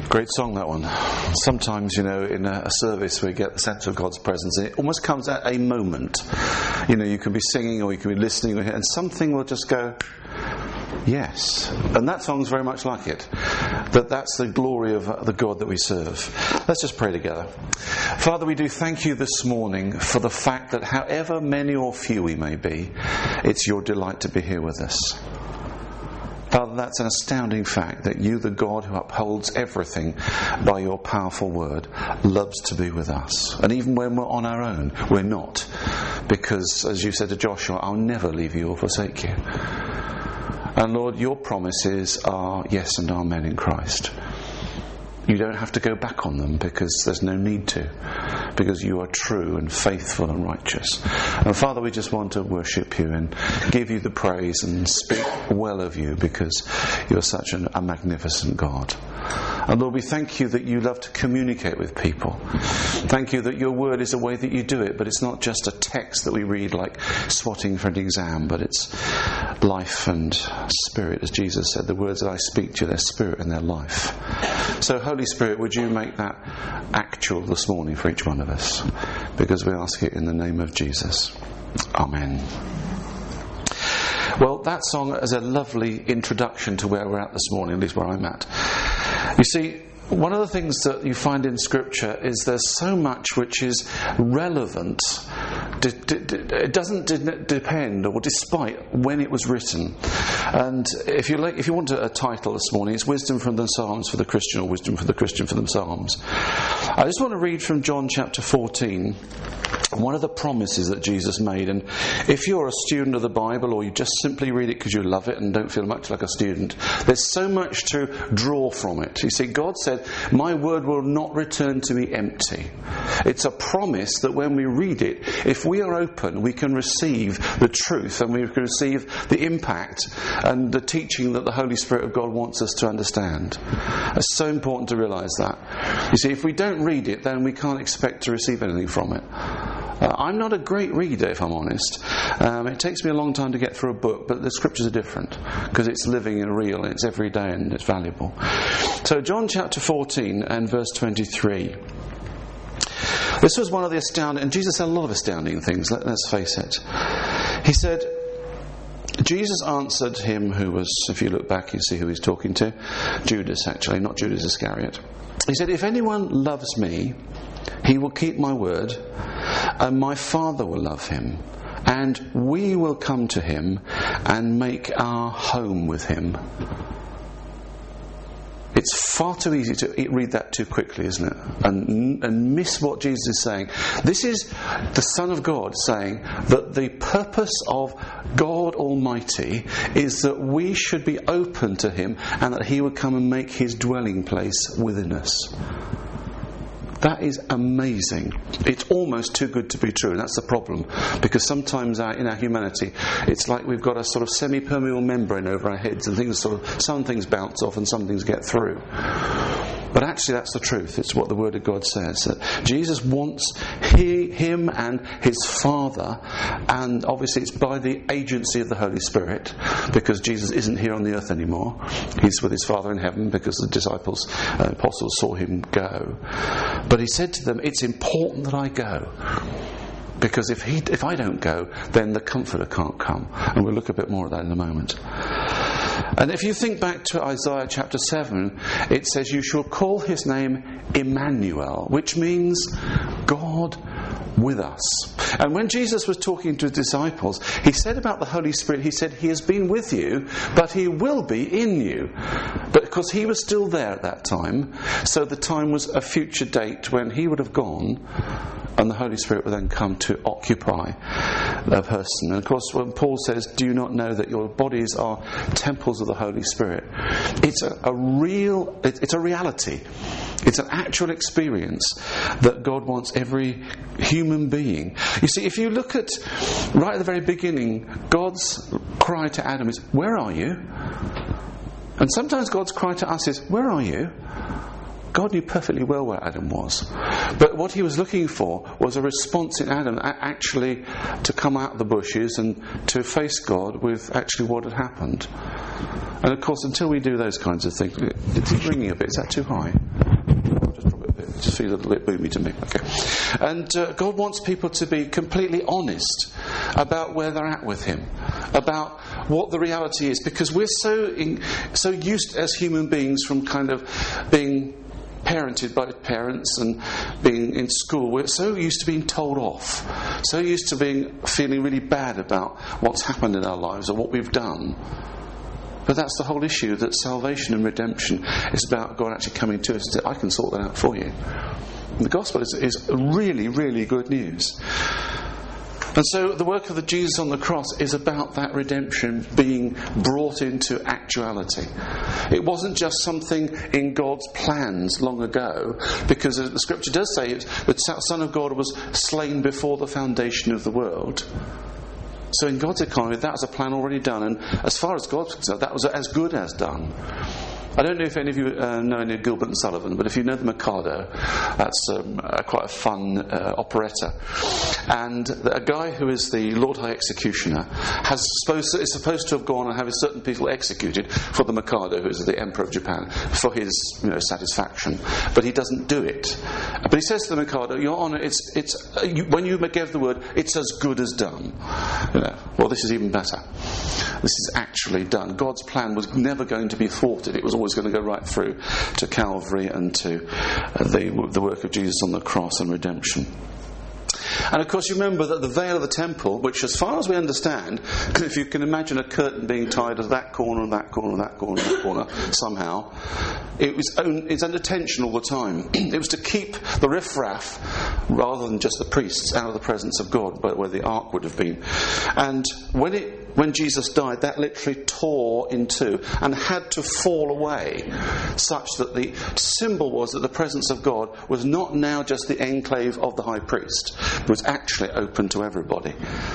Great song, that one. Sometimes, in a service we get the sense of God's presence, and it almost comes at a moment. You can be singing or you can be listening, and something will just go, yes. And that song's very much like it. That's the glory of the God that we serve. Let's just pray together. Father, we do thank you this morning for the fact that however many or few we may be, it's your delight to be here with us. Father, that's an astounding fact that you, the God who upholds everything by your powerful word, loves to be with us. And even when we're on our own, we're not. Because, as you said to Joshua, I'll never leave you or forsake you. And Lord, your promises are yes and amen in Christ. You don't have to go back on them because there's no need to. Because you are true and faithful and righteous. And Father, we just want to worship you and give you the praise and speak well of you because you're such a magnificent God. And Lord, we thank you that you love to communicate with people. Thank you that your word is the way that you do it, but it's not just a text that we read like swatting for an exam, but it's life and spirit, as Jesus said. The words that I speak to you, they're spirit and they're life. So Holy Spirit, would you make that actual this morning for each one of us? Because we ask it in the name of Jesus. Amen. Well, that song is a lovely introduction to where we're at this morning, at least where I'm at. You see, one of the things that you find in Scripture is there's so much which is relevant. It doesn't depend or despite when it was written. And if you want a title this morning, it's Wisdom from the Psalms for the Christian, or Wisdom for the Christian from the Psalms. I just want to read from John chapter 14. One of the promises that Jesus made, and if you're a student of the Bible or you just simply read it because you love it and don't feel much like a student, there's so much to draw from it. You see, God said, my word will not return to me empty. It's a promise that when we read it, if we are open, we can receive the truth and we can receive the impact and the teaching that the Holy Spirit of God wants us to understand. It's so important to realise that. You see, if we don't read it, then we can't expect to receive anything from it. I'm not a great reader, if I'm honest. It takes me a long time to get through a book, but the scriptures are different because it's living and real, and it's every day and it's valuable. So John chapter 14 and verse 23. This was one of the astounding, and Jesus said a lot of astounding things, let's face it. He said, Jesus answered him who was, if you look back you see who he's talking to, Judas actually, not Judas Iscariot. He said, if anyone loves me, he will keep my word, and my Father will love him, and we will come to him and make our home with him. It's far too easy to read that too quickly, isn't it? And miss what Jesus is saying. This is the Son of God saying that the purpose of God Almighty is that we should be open to him and that he would come and make his dwelling place within us. That is amazing. It's almost too good to be true, and that's the problem. Because sometimes in our humanity, it's like we've got a sort of semi-permeable membrane over our heads, and some things bounce off and some things get through. But actually that's the truth. It's what the Word of God says. That Jesus wants him and his Father, and obviously it's by the agency of the Holy Spirit, because Jesus isn't here on the earth anymore. He's with his Father in heaven because the apostles saw him go. But he said to them, it's important that I go. Because if I don't go, then the Comforter can't come. And we'll look a bit more at that in a moment. And if you think back to Isaiah chapter 7, it says, you shall call his name Emmanuel, which means God with us. And when Jesus was talking to his disciples, he said about the Holy Spirit, he said, he has been with you, but he will be in you. But because he was still there at that time, so the time was a future date when he would have gone, and the Holy Spirit will then come to occupy a person. And of course, when Paul says, do you not know that your bodies are temples of the Holy Spirit? It's a reality. It's an actual experience that God wants every human being. You see, if you look at, right at the very beginning, God's cry to Adam is, where are you? And sometimes God's cry to us is, where are you? God knew perfectly well where Adam was. But what he was looking for was a response in Adam actually to come out of the bushes and to face God with actually what had happened. And of course, until we do those kinds of things, it's ringing a bit. Is that too high? Just drop it a bit. It just feels a little bit boomy to me. Okay. And God wants people to be completely honest about where they're at with Him, about what the reality is, because we're so used as human beings from kind of being parented by parents and being in school. We're so used to being told off, so used to feeling really bad about what's happened in our lives or what we've done. But that's the whole issue, that salvation and redemption is about God actually coming to us and saying, I can sort that out for you. And the gospel is really, really good news. And so the work of the Jesus on the cross is about that redemption being brought into actuality. It wasn't just something in God's plans long ago, because the scripture does say the Son of God was slain before the foundation of the world. So in God's economy, that was a plan already done, and as far as God's concerned, that was as good as done. I don't know if any of you know any of Gilbert and Sullivan, but if you know the Mikado, that's quite a fun operetta. And a guy who is the Lord High Executioner is supposed to have gone and have certain people executed for the Mikado, who is the Emperor of Japan, for his satisfaction. But he doesn't do it. But he says to the Mikado, Your Honour, when you give the word, it's as good as done. Well, this is even better. This is actually done. God's plan was never going to be thwarted. It was always going to go right through to Calvary and to the work of Jesus on the cross and redemption. And of course you remember that the veil of the temple, which as far as we understand, if you can imagine a curtain being tied to that corner and that corner and that corner and that corner, somehow, it's under tension all the time. It was to keep the riffraff, rather than just the priests, out of the presence of God, but where the ark would have been. And when Jesus died, that literally tore in two and had to fall away, such that the symbol was that the presence of God was not now just the enclave of the high priest, but was actually open to everybody.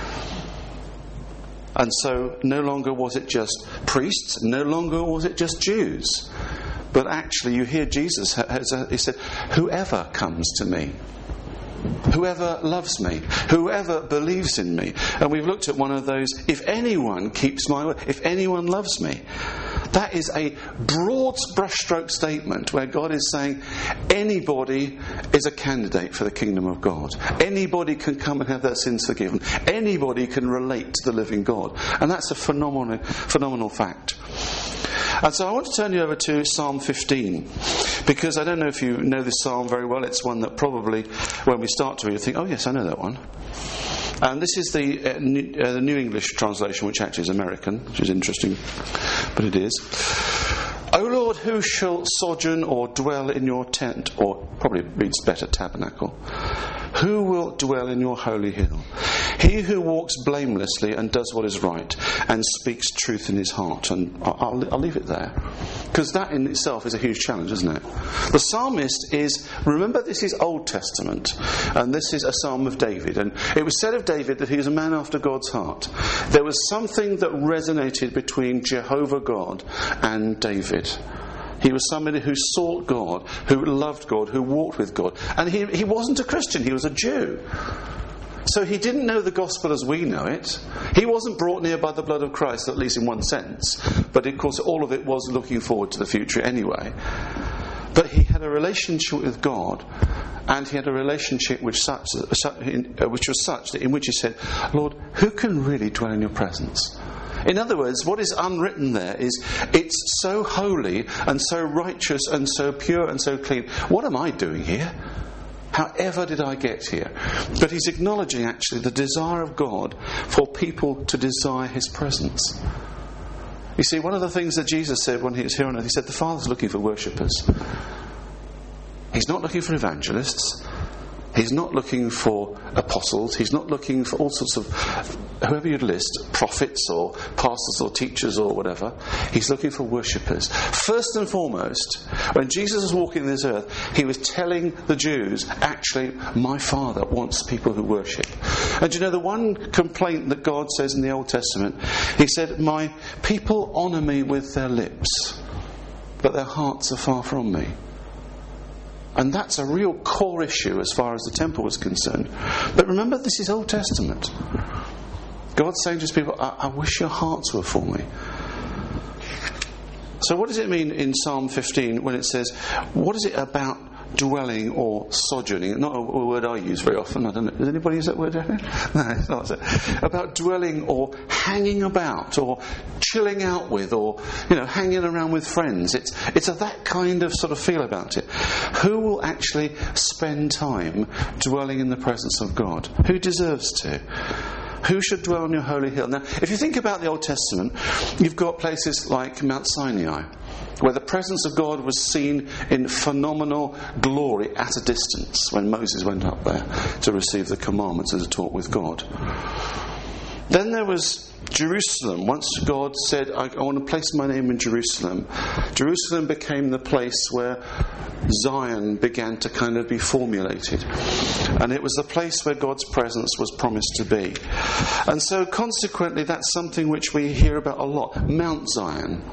And so no longer was it just priests, no longer was it just Jews, but actually you hear Jesus, he said, whoever comes to me, whoever loves me, whoever believes in me. And we've looked at one of those, if anyone keeps my word, if anyone loves me. That is a broad brushstroke statement where God is saying anybody is a candidate for the kingdom of God. Anybody can come and have their sins forgiven. Anybody can relate to the living God. And that's a phenomenal fact. And so I want to turn you over to Psalm 15, because I don't know if you know this psalm very well. It's one that probably, when we start to read, you think, oh yes, I know that one. And this is the New English translation, which actually is American, which is interesting, but it is. O Lord, who shall sojourn or dwell in your tent, or probably reads better, tabernacle? Who will dwell in your holy hill? He who walks blamelessly and does what is right and speaks truth in his heart. And I'll leave it there, because that in itself is a huge challenge, isn't it? The psalmist remember this is Old Testament, and this is a psalm of David, and it was said of David that he was a man after God's heart. There was something that resonated between Jehovah God and David. He was somebody who sought God, who loved God, who walked with God. And he wasn't a Christian, he was a Jew. So he didn't know the gospel as we know it. He wasn't brought near by the blood of Christ, at least in one sense. But of course all of it was looking forward to the future anyway. But he had a relationship with God, and he had a relationship which was such that in which he said, Lord, who can really dwell in your presence? In other words, what is unwritten there is, it's so holy and so righteous and so pure and so clean. What am I doing here? However did I get here? But he's acknowledging actually the desire of God for people to desire his presence. You see, one of the things that Jesus said when he was here on earth, he said the Father's looking for worshippers. He's not looking for evangelists. He's not looking for apostles. He's not looking for all sorts of, whoever you'd list, prophets or pastors or teachers or whatever. He's looking for worshippers. First and foremost, when Jesus was walking this earth, he was telling the Jews, actually, my Father wants people who worship. And you know, the one complaint that God says in the Old Testament, he said, my people honour me with their lips, but their hearts are far from me. And that's a real core issue as far as the temple was concerned. But remember, this is Old Testament. God's saying to his people, I wish your hearts were for me. So what does it mean in Psalm 15 when it says, what is it about dwelling or sojourning. Not a word I use very often. I don't know. Does anybody use that word? No, it's not. About dwelling or hanging about or chilling out with or hanging around with friends. It's that kind of sort of feel about it. Who will actually spend time dwelling in the presence of God? Who deserves to? Who should dwell on your holy hill? Now, if you think about the Old Testament, you've got places like Mount Sinai, where the presence of God was seen in phenomenal glory at a distance when Moses went up there to receive the commandments and to talk with God. Then there was Jerusalem. Once God said, I want to place my name in Jerusalem, Jerusalem became the place where Zion began to kind of be formulated. And it was the place where God's presence was promised to be. And so consequently, that's something which we hear about a lot, Mount Zion.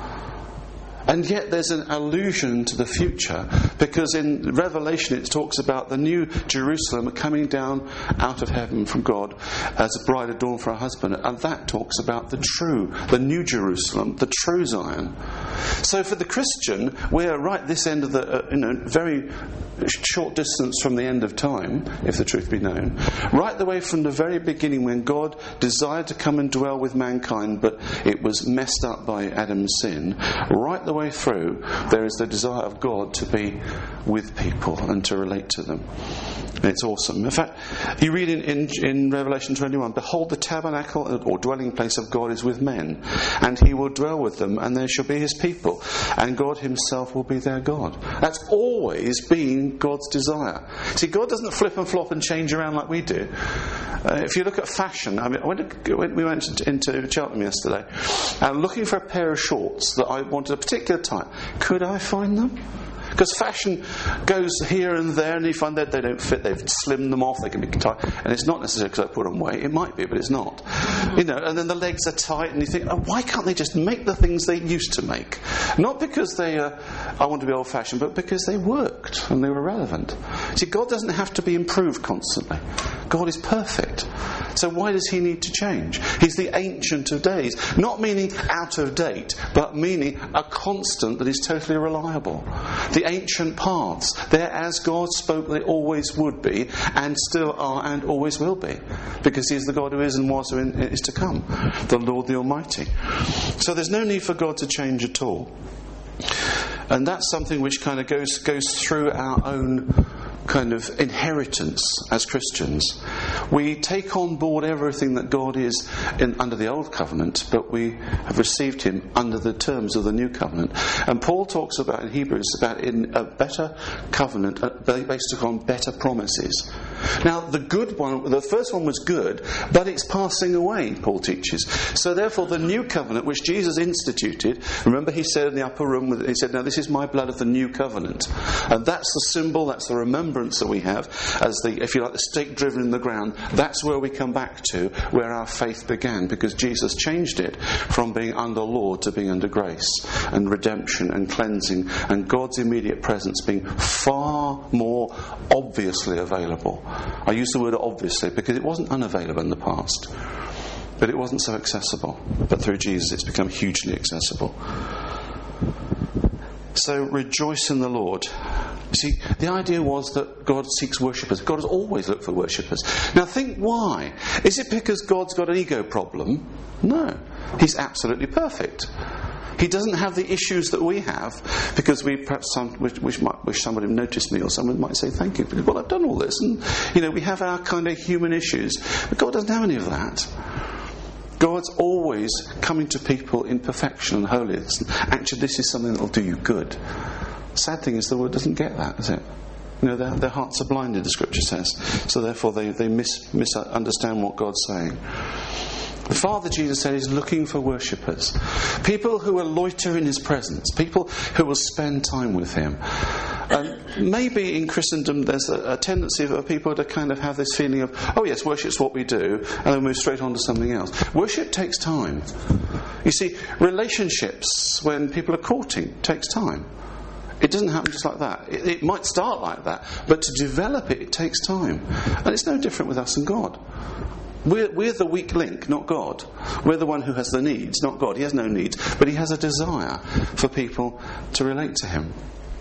And yet there's an allusion to the future, because in Revelation it talks about the new Jerusalem coming down out of heaven from God as a bride adorned for her husband. And that talks about the new Jerusalem, the true Zion. So for the Christian, we're right this end of the, very short distance from the end of time, if the truth be known, right the way from the very beginning when God desired to come and dwell with mankind, but it was messed up by Adam's sin. Right the way through, there is the desire of God to be with people and to relate to them. And it's awesome. In fact, you read in Revelation 21, behold, the tabernacle or dwelling place of God is with men, and he will dwell with them, and they shall be his people, and God himself will be their God. That's always been God's desire. See, God doesn't flip and flop and change around like we do. If you look at fashion, we went into Cheltenham yesterday, looking for a pair of shorts that I wanted a particular type. Could I find them? Because fashion goes here and there, and you find that they don't fit. They've slimmed them off. They can be tight, and it's not necessarily because I put on weight. It might be, but it's not. And then the legs are tight, and you think, why can't they just make the things they used to make? Not because I want to be old-fashioned, but because they worked and they were relevant. See, God doesn't have to be improved constantly. God is perfect. So why does he need to change? He's the Ancient of Days, not meaning out of date, but meaning a constant that is totally reliable. The ancient paths, they're as God spoke they always would be, and still are and always will be, because he is the God who is and was and is to come, the Lord the Almighty. So there's no need for God to change at all. And that's something which kind of goes through our own kind of inheritance as Christians. We take on board everything that God is under the old covenant, but we have received him under the terms of the new covenant. And Paul talks about in Hebrews about in a better covenant based upon better promises. Now the good one, the first one was good, but it's passing away, Paul teaches. So therefore the new covenant which Jesus instituted, remember he said in the upper room, he said, now this is my blood of the new covenant. And that's the symbol, that's the remembrance that we have as the, if you like, the stake driven in the ground. That's where we come back to, where our faith began, because Jesus changed it from being under law to being under grace and redemption and cleansing, and God's immediate presence being far more obviously available. I use the word obviously because it wasn't unavailable in the past, but it wasn't so accessible. But through Jesus it's become hugely accessible. So rejoice in the Lord. See, the idea was that God seeks worshippers. God has always looked for worshippers. Now think why. Is it because God's got an ego problem? No. He's absolutely perfect. He doesn't have the issues that we have, because we perhaps wish somebody noticed me, or someone might say thank you because, well, I've done all this, and we have our kind of human issues. But God doesn't have any of that. God's always coming to people in perfection and holiness. Actually, this is something that will do you good. Sad thing is the world doesn't get that, is it? Their hearts are blinded, the scripture says. So therefore they misunderstand what God's saying. The Father, Jesus said, is looking for worshippers. People who will loiter in his presence. People who will spend time with him. Maybe in Christendom there's a tendency for people to kind of have this feeling of, oh yes, worship's what we do, and then move straight on to something else. Worship takes time. You see, relationships, when people are courting, takes time. It doesn't happen just like that. It might start like that, but to develop it takes time. And it's no different with us and God. We're the weak link, not God. We're the one who has the needs, not God. He has no needs, but he has a desire for people to relate to him.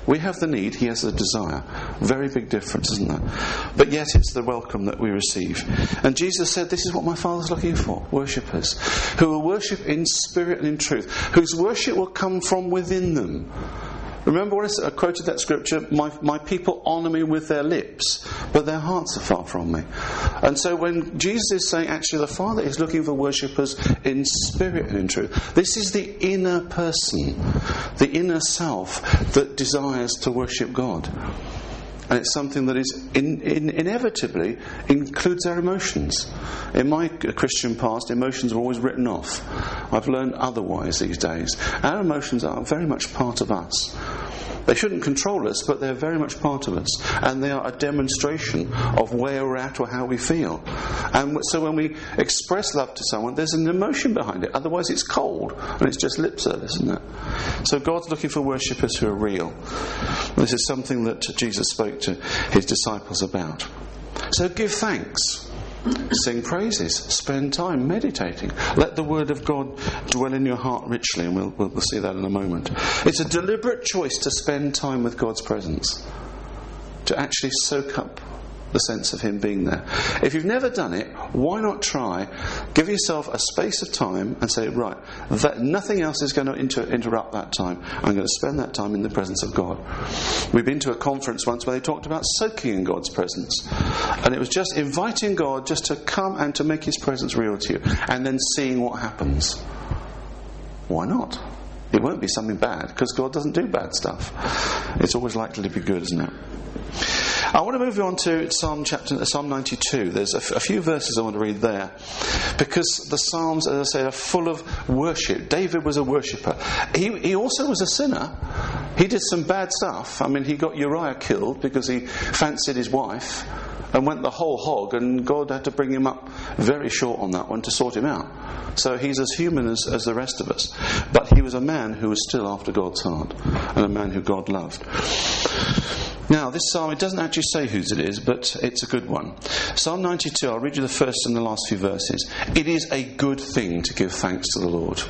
We have the need, he has the desire. Very big difference, isn't there? But yet it's the welcome that we receive. And Jesus said, this is what my Father's looking for, worshippers, who will worship in spirit and in truth, whose worship will come from within them. Remember what I quoted that scripture, my people honour me with their lips, but their hearts are far from me. And so when Jesus is saying actually the Father is looking for worshippers in spirit and in truth, this is the inner person, the inner self that desires to worship God. And it's something that is inevitably includes our emotions. In my Christian past, emotions were always written off. I've learned otherwise these days. Our emotions are very much part of us. They shouldn't control us, but they're very much part of us. And they are a demonstration of where we're at or how we feel. And so when we express love to someone, there's an emotion behind it. Otherwise it's cold and it's just lip service, isn't it? So God's looking for worshippers who are real. This is something that Jesus spoke to his disciples about. So give thanks. Sing praises, spend time meditating. Let the word of God dwell in your heart richly, and we'll see that in a moment. It's a deliberate choice to spend time with God's presence, to actually soak up the sense of him being there. If you've never done it, why not try? Give yourself a space of time and say, right, that nothing else is going to interrupt that time. I'm going to spend that time in the presence of God. We've been to a conference once where they talked about soaking in God's presence, and it was just inviting God just to come and to make his presence real to you, and then seeing what happens. Why not? It won't be something bad, because God doesn't do bad stuff. It's always likely to be good, isn't it? I want to move on to Psalm 92. There's a few verses I want to read there, because the Psalms, as I say, are full of worship. David was a worshipper. He also was a sinner. He did some bad stuff. I mean, he got Uriah killed because he fancied his wife and went the whole hog, and God had to bring him up very short on that one to sort him out. So he's as human as the rest of us. But he was a man who was still after God's heart, and a man who God loved. Now, this psalm, it doesn't actually say whose it is, but it's a good one. Psalm 92, I'll read you the first and the last few verses. It is a good thing to give thanks to the Lord.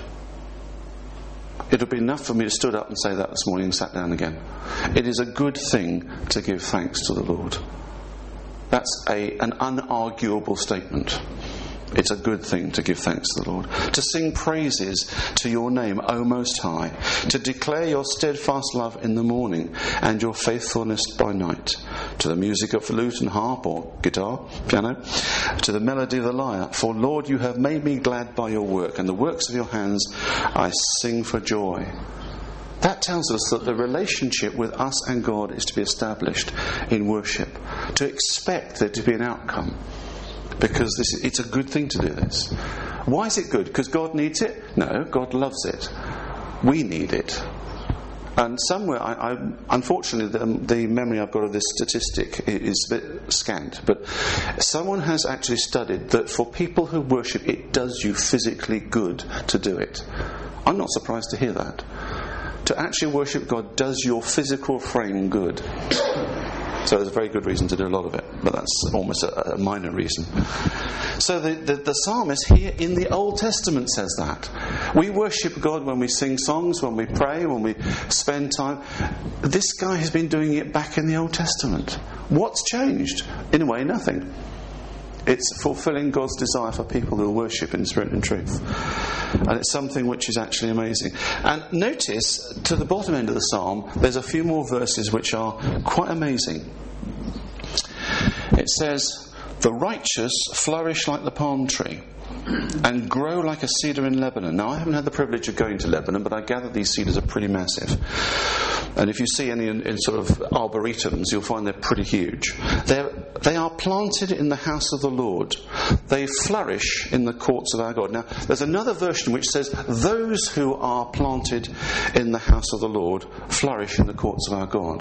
It would be enough for me to stood up and say that this morning and sat down again. It is a good thing to give thanks to the Lord. That's an unarguable statement. It's a good thing to give thanks to the Lord. To sing praises to your name, O Most High. To declare your steadfast love in the morning and your faithfulness by night. To the music of lute and harp or guitar, piano. To the melody of the lyre. For Lord, you have made me glad by your work, and the works of your hands I sing for joy. That tells us that the relationship with us and God is to be established in worship. To expect there to be an outcome. Because it's a good thing to do this. Why is it good? Because God needs it? No, God loves it. We need it. And somewhere, unfortunately, the memory I've got of this statistic is a bit scant. But someone has actually studied that for people who worship, it does you physically good to do it. I'm not surprised to hear that. To actually worship God does your physical frame good. So there's a very good reason to do a lot of it, but that's almost a minor reason. So the psalmist here in the Old Testament says that. We worship God when we sing songs, when we pray, when we spend time. This guy has been doing it back in the Old Testament. What's changed? In a way, nothing. It's fulfilling God's desire for people who worship in spirit and truth. And it's something which is actually amazing. And notice, to the bottom end of the psalm, there's a few more verses which are quite amazing. It says, the righteous flourish like the palm tree and grow like a cedar in Lebanon. Now, I haven't had the privilege of going to Lebanon, but I gather these cedars are pretty massive. And if you see any in sort of arboretums, you'll find they're pretty huge. They are planted in the house of the Lord. They flourish in the courts of our God. Now, there's another version which says, those who are planted in the house of the Lord flourish in the courts of our God.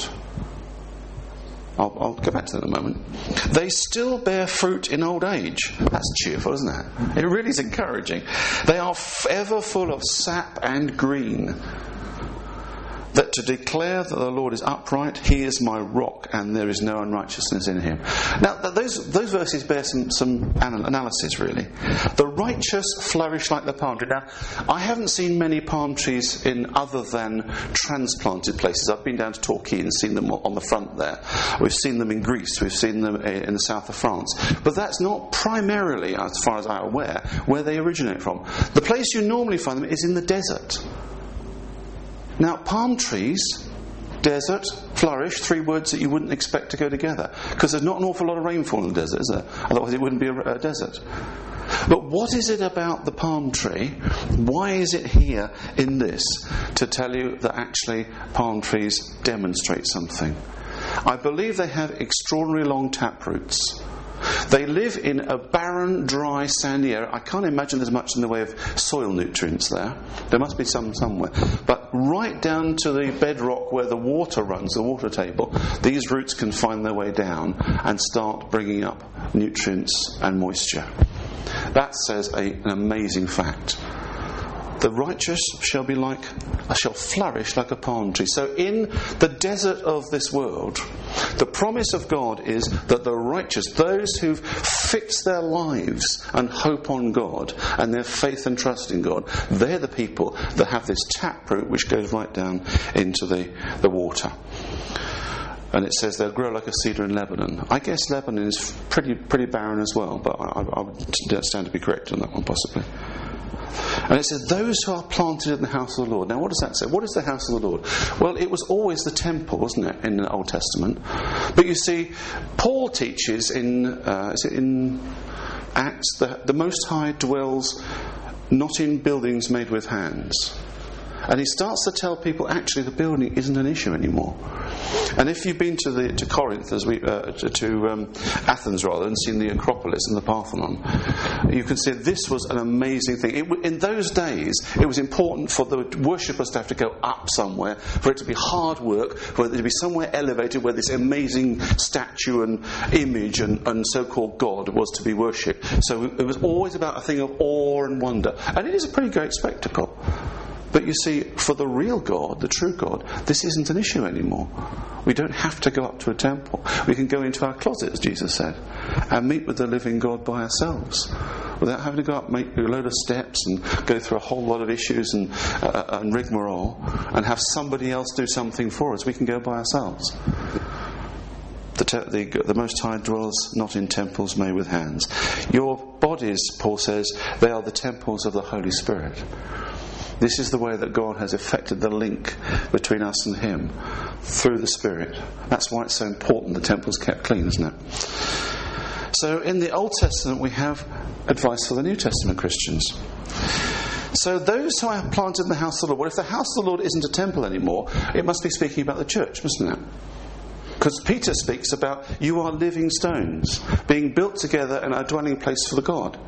I'll go back to that in a moment. They still bear fruit in old age. That's cheerful, isn't it? It really is encouraging. They are ever full of sap and green. That to declare that the Lord is upright, he is my rock, and there is no unrighteousness in him. Now, those verses bear some analysis, really. The righteous flourish like the palm tree. Now, I haven't seen many palm trees in other than transplanted places. I've been down to Torquay and seen them on the front there. We've seen them in Greece. We've seen them in the south of France. But that's not primarily, as far as I'm aware, where they originate from. The place you normally find them is in the desert. Now, palm trees, desert, flourish, 3 words that you wouldn't expect to go together. Because there's not an awful lot of rainfall in the desert, is there? Otherwise it wouldn't be a desert. But what is it about the palm tree? Why is it here in this to tell you that actually palm trees demonstrate something? I believe they have extraordinarily long tap roots. They live in a barren, dry, sandy area. I can't imagine there's much in the way of soil nutrients there. There must be some somewhere. But right down to the bedrock where the water runs, the water table, these roots can find their way down and start bringing up nutrients and moisture. That says an amazing fact. The righteous shall flourish like a palm tree. So in the desert of this world, the promise of God is that the righteous, those who've fixed their lives and hope on God and their faith and trust in God, they're the people that have this taproot which goes right down into the water. And it says they'll grow like a cedar in Lebanon. I guess Lebanon is pretty barren as well, but I would stand to be corrected on that one possibly. And it says, those who are planted in the house of the Lord. Now, what does that say? What is the house of the Lord? Well, it was always the temple, wasn't it, in the Old Testament? But you see, Paul teaches in Acts that the Most High dwells not in buildings made with hands. And he starts to tell people, actually, the building isn't an issue anymore. And if you've been to Corinth, to Athens rather, and seen the Acropolis and the Parthenon, you can see this was an amazing thing. In those days, it was important for the worshippers to have to go up somewhere, for it to be hard work, for it to be somewhere elevated where this amazing statue and image and so-called God was to be worshipped. So it was always about a thing of awe and wonder. And it is a pretty great spectacle. But you see, for the real God, the true God, this isn't an issue anymore. We don't have to go up to a temple. We can go into our closet, as Jesus said, and meet with the living God by ourselves, without having to go up, make a load of steps and go through a whole lot of issues and rigmarole, and have somebody else do something for us. We can go by ourselves. The Most High dwells not in temples made with hands. Your bodies, Paul says, they are the temples of the Holy Spirit. This is the way that God has effected the link between us and Him through the Spirit. That's why it's so important the temple's kept clean, isn't it? So in the Old Testament we have advice for the New Testament Christians. So those who are planted in the house of the Lord, well, if the house of the Lord isn't a temple anymore, it must be speaking about the church, mustn't it? Because Peter speaks about you are living stones, being built together in a dwelling place for the God.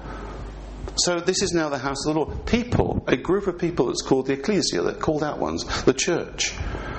So this is now the house of the Lord. People, a group of people that's called the ecclesia, they're called out ones, the church.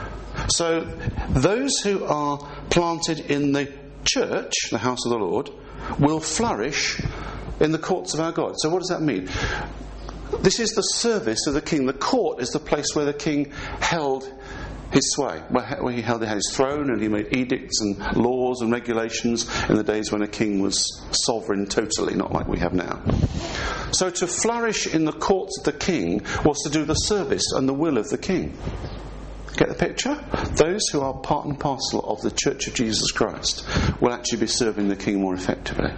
So those who are planted in the church, the house of the Lord, will flourish in the courts of our God. So what does that mean? This is the service of the king. The court is the place where the king held his sway, where he had his throne and he made edicts and laws and regulations in the days when a king was sovereign totally, not like we have now. So to flourish in the courts of the king was to do the service and the will of the king. Get the picture? Those who are part and parcel of the Church of Jesus Christ will actually be serving the king more effectively.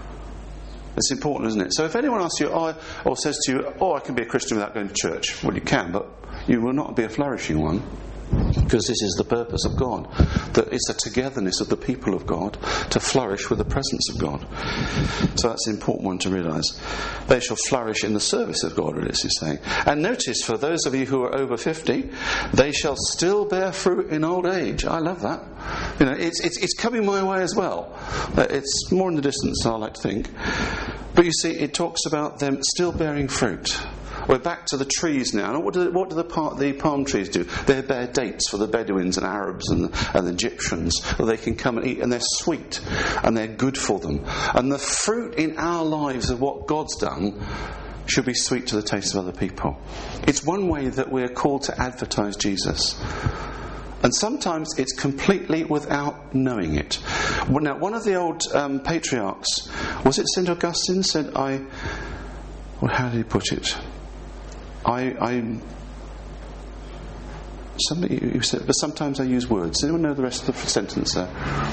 It's important, isn't it? So if anyone asks you, or says to you, I can be a Christian without going to church, well, you can, but you will not be a flourishing one. Because this is the purpose of God, that it's a togetherness of the people of God to flourish with the presence of God. So that's an important one to realise. They shall flourish in the service of God, it is saying. And notice, for those of you who are over 50, they shall still bear fruit in old age. I love that. You know, it's coming my way as well. It's more in the distance than I like to think. But you see, it talks about them still bearing fruit. We're back to the trees now. And what do the palm trees do? They bear dates for the Bedouins and Arabs and the Egyptians, where they can come and eat, and they're sweet and they're good for them. And the fruit in our lives of what God's done should be sweet to the taste of other people. It's one way that we're called to advertise Jesus. And sometimes it's completely without knowing it. Now, one of the old patriarchs, was it St. Augustine, said, Well, how did he put it? You said, but sometimes I use words. Does anyone know the rest of the sentence there?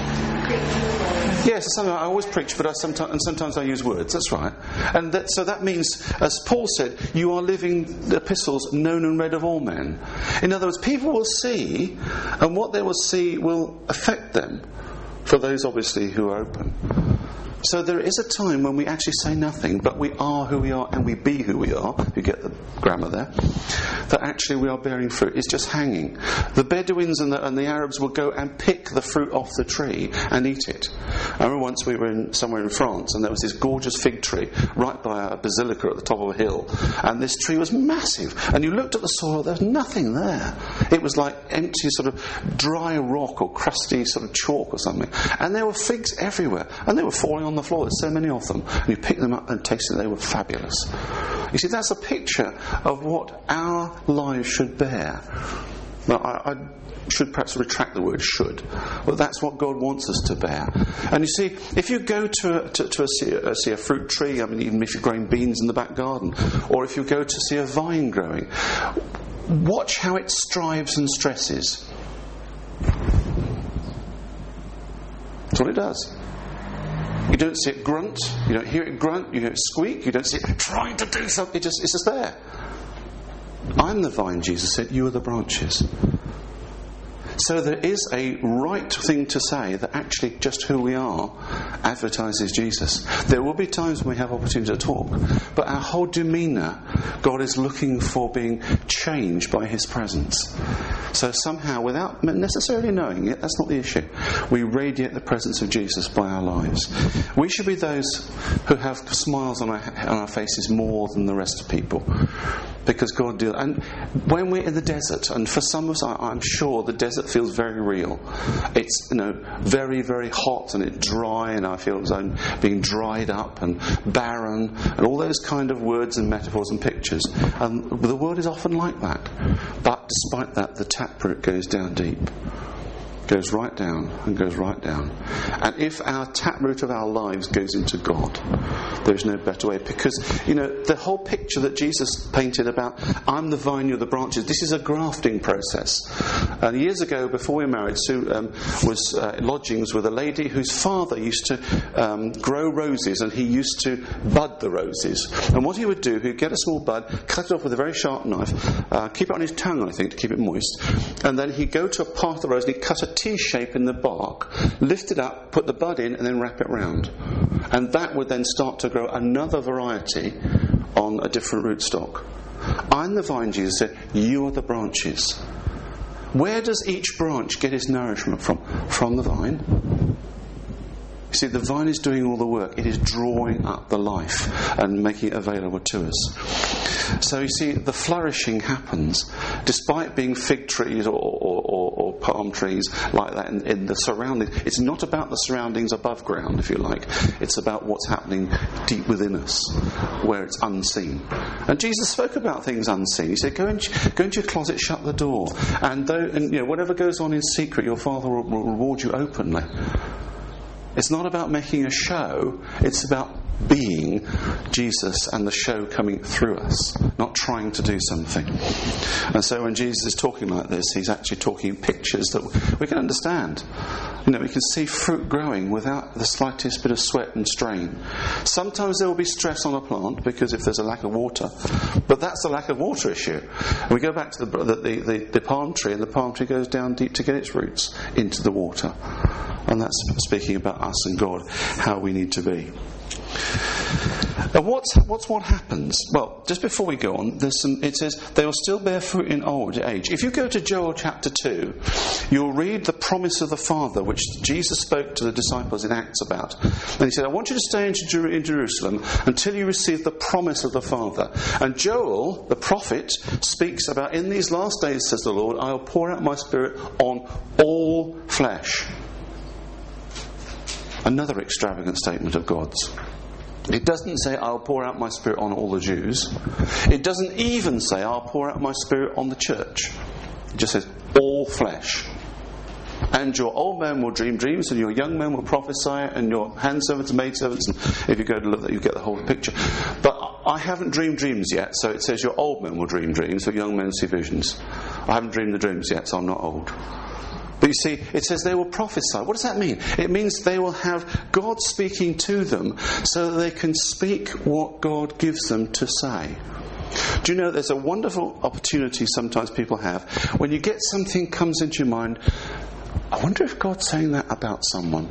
Yes, I always preach, but sometimes I use words. That's right. And so that means, as Paul said, you are living the epistles known and read of all men. In other words, people will see, and what they will see will affect them, for those obviously who are open. So there is a time when we actually say nothing, but we are who we are and we be who we are. You get the grammar there. That actually we are bearing fruit. It's just hanging. The Bedouins and the Arabs will go and pick the fruit off the tree and eat it. I remember once we were somewhere in France, and there was this gorgeous fig tree right by a basilica at the top of a hill, and this tree was massive. And you looked at the soil, there was nothing there. It was like empty sort of dry rock or crusty sort of chalk or something. And there were figs everywhere, and they were falling on the floor. There's so many of them, and you pick them up and taste it. They were fabulous. You see, that's a picture of what our lives should bear. Well, I should perhaps retract the word should, but that's what God wants us to bear. And you see, if you go to see a fruit tree, I mean, even if you're growing beans in the back garden, or if you go to see a vine growing, watch how it strives and stresses. That's what it does. You don't see it grunt, you don't hear it grunt, you don't squeak, you don't see it trying to do something, it's just there. I'm the vine, Jesus said, you are the branches. So there is a right thing to say that actually just who we are advertises Jesus. There will be times when we have opportunity to talk, but our whole demeanour, God is looking for being changed by His presence. So somehow, without necessarily knowing it, that's not the issue, we radiate the presence of Jesus by our lives. We should be those who have smiles on our faces more than the rest of people. Because God deals. And when we're in the desert, and for some of us, I'm sure the desert feels very real. It's very, very hot, and it's dry, and I feel as I'm being dried up and barren, and all those kind of words and metaphors and pictures. And the world is often like that. But despite that, the taproot goes down deep. Goes right down and goes right down. And if our taproot of our lives goes into God, there's no better way. Because, the whole picture that Jesus painted about, I'm the vine, you're the branches, this is a grafting process. And years ago, before we were married, Sue was lodgings with a lady whose father used to grow roses, and he used to bud the roses. And what he would do, he'd get a small bud, cut it off with a very sharp knife, keep it on his tongue, I think, to keep it moist, and then he'd go to a part of the rose and he'd cut a T-shape in the bark, lift it up, put the bud in, and then wrap it round. And that would then start to grow another variety on a different rootstock. I'm the vine, Jesus said, you are the branches. Where does each branch get its nourishment from? From the vine. You see, the vine is doing all the work. It is drawing up the life and making it available to us. So you see, the flourishing happens despite being fig trees or palm trees like that in the surroundings. It's not about the surroundings above ground, if you like. It's about what's happening deep within us, where it's unseen. And Jesus spoke about things unseen. He said, go into your closet, shut the door, and whatever goes on in secret, your Father will reward you openly. It's not about making a show, it's about being Jesus and the show coming through us, not trying to do something. And so when Jesus is talking like this, he's actually talking in pictures that we can understand. We can see fruit growing without the slightest bit of sweat and strain. Sometimes there will be stress on a plant because if there's a lack of water, but that's a lack of water issue. And we go back to the palm tree, and the palm tree goes down deep to get its roots into the water. And that's speaking about us and God, how we need to be. And what happens? Well, just before we go on, it says, they will still bear fruit in old age. If you go to Joel chapter 2, you'll read the promise of the Father, which Jesus spoke to the disciples in Acts about. And he said, I want you to stay in Jerusalem until you receive the promise of the Father. And Joel, the prophet, speaks about, in these last days, says the Lord, I will pour out my Spirit on all flesh. Another extravagant statement of God's. It doesn't say, I'll pour out my Spirit on all the Jews. It doesn't even say, I'll pour out my Spirit on the church. It just says, all flesh. And your old men will dream dreams, and your young men will prophesy, and your handservants and maidservants, and if you go to look, you get the whole picture. But I haven't dreamed dreams yet, so it says your old men will dream dreams, but young men see visions. I haven't dreamed the dreams yet, so I'm not old. But you see, it says they will prophesy. What does that mean? It means they will have God speaking to them so that they can speak what God gives them to say. Do you know there's a wonderful opportunity sometimes people have when you get something comes into your mind, I wonder if God's saying that about someone.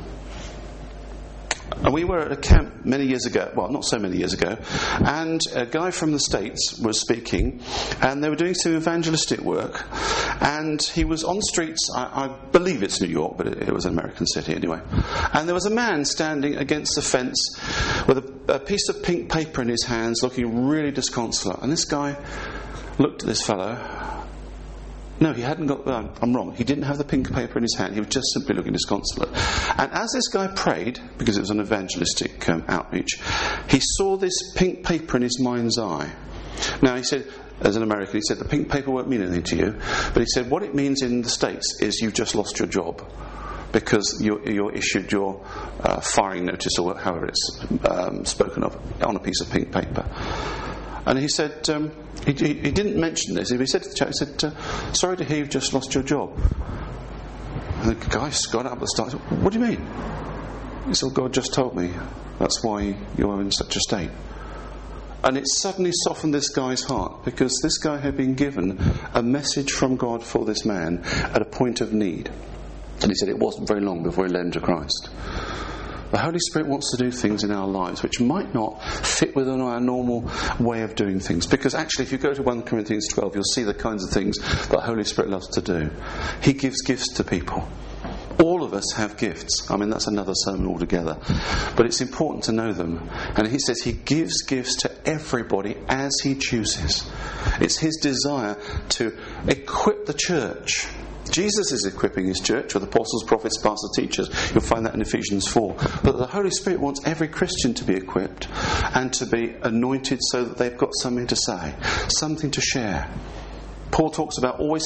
And we were at a camp many years ago, well, not so many years ago, and a guy from the States was speaking, and they were doing some evangelistic work, and he was on streets, I believe it's New York, but it was an American city anyway, and there was a man standing against the fence with a piece of pink paper in his hands, looking really disconsolate, and this guy looked at this fellow. No, he hadn't got... I'm wrong. He didn't have the pink paper in his hand. He was just simply looking disconsolate. And as this guy prayed, because it was an evangelistic outreach, he saw this pink paper in his mind's eye. Now, he said, as an American, he said, the pink paper won't mean anything to you. But he said, what it means in the States is you've just lost your job. Because you're issued your firing notice, or however it's spoken of, on a piece of pink paper. And he said, he didn't mention this. He said to the chap, he said, sorry to hear you've just lost your job. And the guy got up and started, what do you mean? He said, God just told me. That's why you're in such a state. And it suddenly softened this guy's heart, because this guy had been given a message from God for this man at a point of need. And he said it wasn't very long before he led him to Christ. The Holy Spirit wants to do things in our lives which might not fit within our normal way of doing things. Because actually, if you go to 1 Corinthians 12, you'll see the kinds of things that the Holy Spirit loves to do. He gives gifts to people. All of us have gifts. I mean, that's another sermon altogether. But it's important to know them. And he says he gives gifts to everybody as he chooses. It's his desire to equip the church. Jesus is equipping his church with apostles, prophets, pastors, teachers. You'll find that in Ephesians 4. But the Holy Spirit wants every Christian to be equipped and to be anointed so that they've got something to say, something to share. Paul talks about always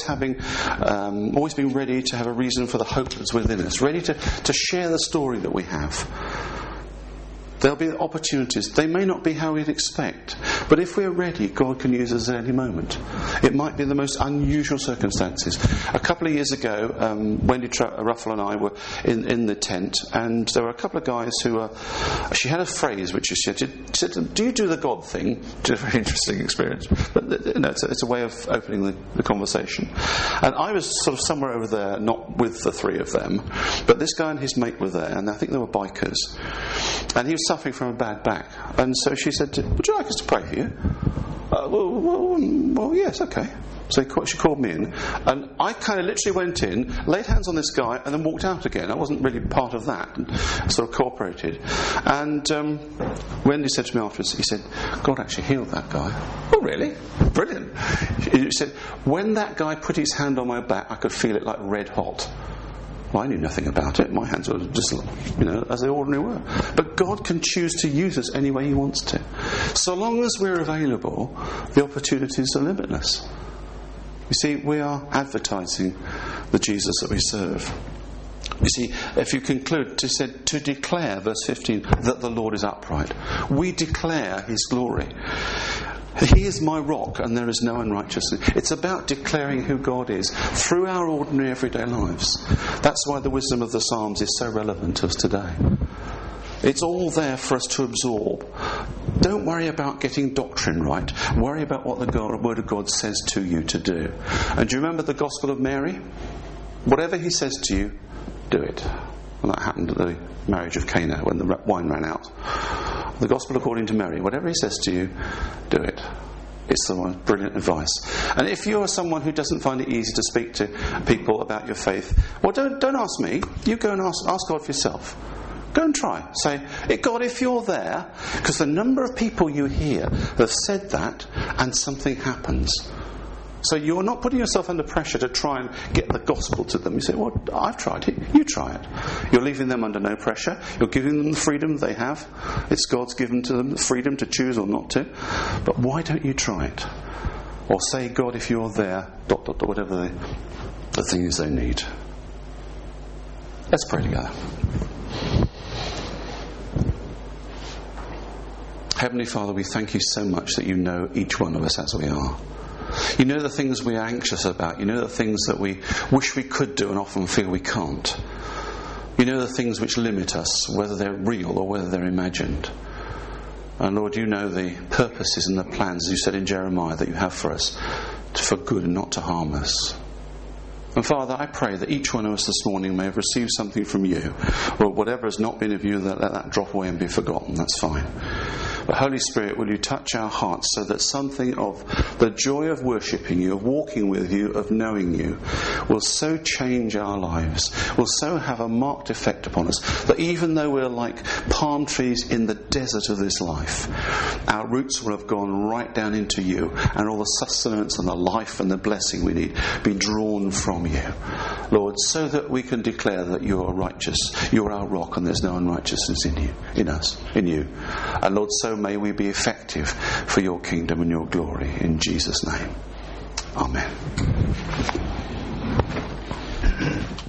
being ready to have a reason for the hope that's within us, ready to share the story that we have. There'll be opportunities. They may not be how we'd expect. But if we're ready, God can use us at any moment. It might be the most unusual circumstances. A couple of years ago, Wendy Ruffle and I were in the tent, and there were a couple of guys who she had a phrase which she said, do you do the God thing? It's a very interesting experience. But it's a way of opening the conversation. And I was sort of somewhere over there, not with the three of them, but this guy and his mate were there, and I think they were bikers. And he was suffering from a bad back, and so she said, would you like us to pray for you? Well, yes, okay. So she called me in, and I kind of literally went in, laid hands on this guy, and then walked out again. I wasn't really part of that, and sort of cooperated. And Wendy said to me afterwards, he said, God actually healed that guy. Oh, really? Brilliant. He said, when that guy put his hand on my back, I could feel it like red hot. Well, I knew nothing about it. My hands were just, as they ordinarily were. But God can choose to use us any way he wants to. So long as we're available, the opportunities are limitless. You see, we are advertising the Jesus that we serve. You see, if you conclude, to declare, verse 15, that the Lord is upright. We declare his glory. He is my rock and there is no unrighteousness. It's about declaring who God is through our ordinary everyday lives. That's why the wisdom of the Psalms is so relevant to us today. It's all there for us to absorb. Don't worry about getting doctrine right. Worry about what the Word of God says to you to do. And do you remember the Gospel of Mary? Whatever he says to you, do it. And that happened at the marriage of Cana when the wine ran out. The Gospel according to Mary. Whatever he says to you, do it. It's the most brilliant advice. And if you're someone who doesn't find it easy to speak to people about your faith, well, don't ask me. You go and ask God for yourself. Go and try. Say, God, if you're there, because the number of people you hear have said that, and something happens. So you're not putting yourself under pressure to try and get the gospel to them. You say, well, I've tried it. You try it. You're leaving them under no pressure. You're giving them the freedom they have. It's God's given to them the freedom to choose or not to. But why don't you try it? Or say, God, if you're there, whatever the thing is they need. Let's pray together. Heavenly Father, we thank you so much that you know each one of us as we are. You know the things we are anxious about. You know the things that we wish we could do and often feel we can't. You know the things which limit us, whether they're real or whether they're imagined. And Lord, you know the purposes and the plans, as you said in Jeremiah, that you have for us, for good and not to harm us. And Father, I pray that each one of us this morning may have received something from you, or whatever has not been of you, let that drop away and be forgotten. That's fine. But Holy Spirit, will you touch our hearts so that something of the joy of worshipping you, of walking with you, of knowing you, will so change our lives, will so have a marked effect upon us, that even though we're like palm trees in the desert of this life, our roots will have gone right down into you, and all the sustenance and the life and the blessing we need be drawn from you, Lord, so that we can declare that you are righteous, you are our rock, and there's no unrighteousness in you, in us, in you. And Lord, so may we be effective for your kingdom and your glory. In Jesus' name. Amen.